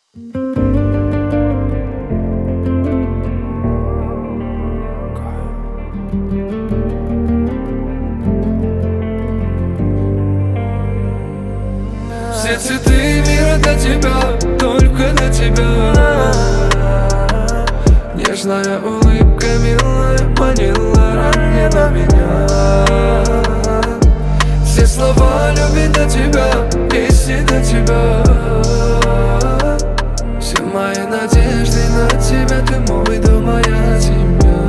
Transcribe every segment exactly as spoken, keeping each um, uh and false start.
Все цветы мира для тебя, только для тебя. Нежная улыбка милая манила ранила меня. Все слова любви для тебя, песни для тебя. Все мои надежды на тебя, ты мой дом, моя семья.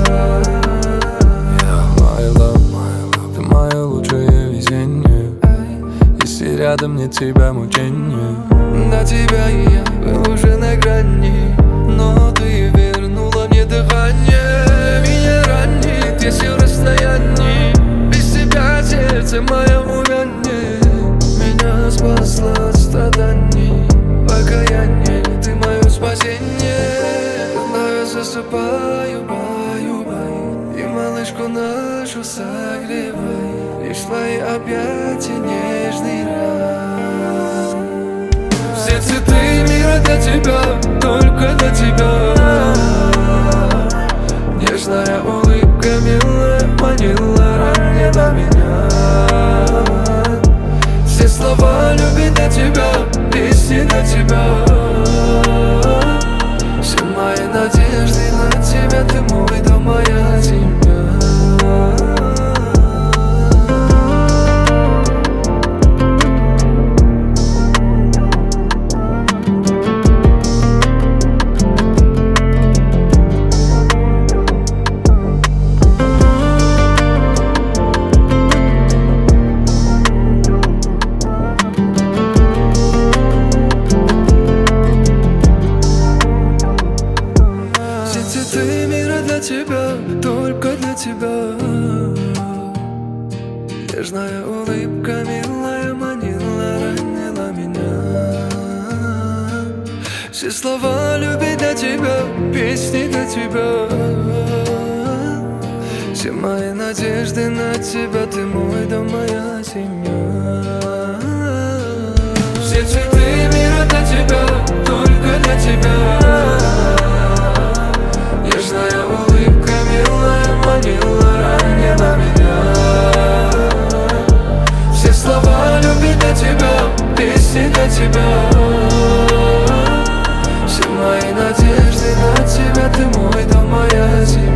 My love, my love, ты мое лучшее везение. Если рядом нет тебя, мучение. На тебя и я был уже на грани, но ты вернула мне дыхание. Меня ранит, если в расстоянии. Без тебя сердце мое увянет. Меня спасла от страданий, покаяние, ты мое спасение. Когда я засыпаю, баю, баю, и малышку нашу согревай. Лишь твои объятия нежный рай. Все цветы мира для тебя, только для тебя. Нежная улыбка милая манила ранила меня. Все слова любви для тебя, песни для тебя. Все мои надежды на тебя, ты мой дом, моя семья. Цветы мира для тебя, только для тебя. Нежная улыбка милая манила ранила меня. Все слова любви для тебя, песни для тебя. Все мои надежды на тебя, ты мой дом, моя семья. Все цветы мира для тебя, только для тебя. Нежная улыбка милая манила ранила меня. Все слова любви для тебя, песни для тебя. Все мои надежды на тебя, ты мой дом, моя семья.